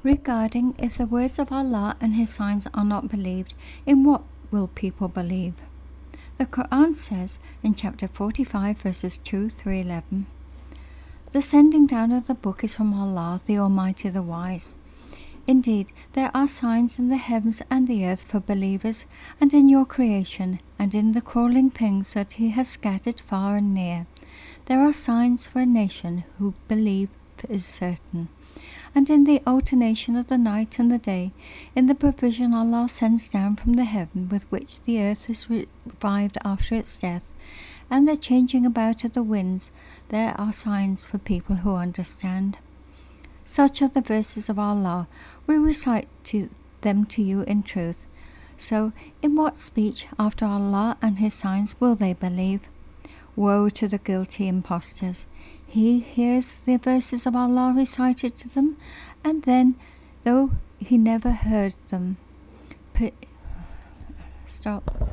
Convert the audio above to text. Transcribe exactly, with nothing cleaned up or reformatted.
regarding if the words of Allah and His signs are not believed, in what will people believe? The Quran says in chapter forty-five, verses two through eleven, "The sending down of the book is from Allah, the Almighty, the Wise. Indeed, there are signs in the heavens and the earth for believers, and in your creation, and in the crawling things that He has scattered far and near. There are signs for a nation who believe is certain. And in the alternation of the night and the day, in the provision Allah sends down from the heaven with which the earth is revived after its death, and the changing about of the winds, there are signs for people who understand. Such are the verses of Allah. We recite to them to you in truth. So, in what speech after Allah and His signs will they believe? Woe to the guilty impostors! He hears the verses of Allah recited to them, and then, though he never heard them, p- stop.